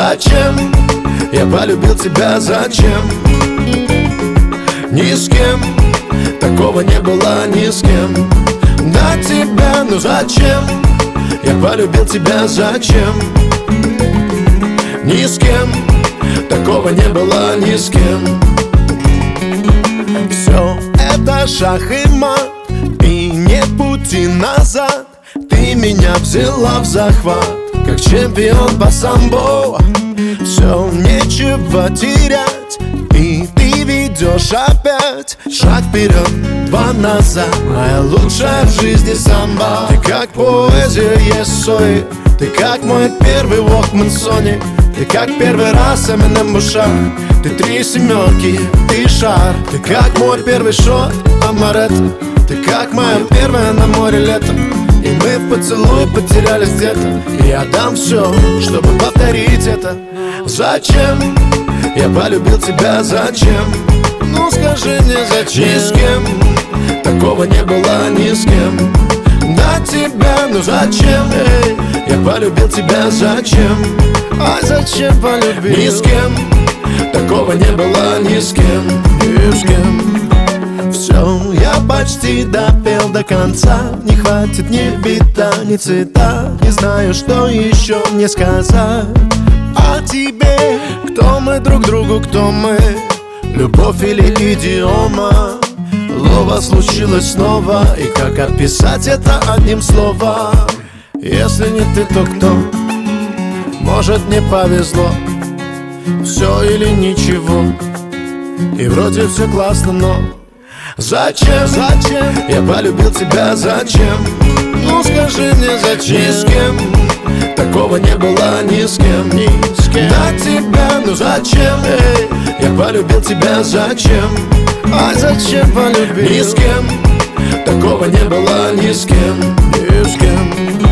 зачем я полюбил тебя, зачем? Ни с кем такого не было, ни с кем до тебя. Ну зачем я полюбил тебя, зачем? Ни с кем такого не было, ни с кем. Все это шах и мат, и нет пути назад. Ты меня взяла в захват, как чемпион по самбо. Все, нечего терять, и ты ведешь опять шаг вперед, два назад. Моя лучшая в жизни самба. Ты как поэзия Есои, ты как мой первый Walkman Sony, ты как первый раз Eminem в ушах. Ты 3 семерки, ты шар. Ты как мой первый шот Амаретто, ты как моя первая на море лето. И мы в поцелуе потерялись где-то. И я дам все, чтобы повторить это. Зачем я полюбил тебя, зачем? Ну скажи мне, зачем? Ни с кем такого не было, ни с кем до тебя. Ну зачем я полюбил тебя, зачем? А зачем полюбил? Ни с кем такого не было, ни с кем, ни с кем. Все, я почти допел до конца. Не хватит ни бита, ни цвета. Не знаю, что еще мне сказать о тебе. Кто мы друг другу, кто мы? Любовь или идиома? Лова случилось снова, и как описать это одним словом? Если не ты, то кто? Может, не повезло. Все или ничего. И вроде все классно, но зачем я полюбил тебя, зачем? Ну скажи мне, зачем? Ни с кем такого не было, ни с кем до тебя. Ну зачем я полюбил тебя, зачем? А зачем полюбил? Ни с кем такого не было, ни с кем, ни с кем.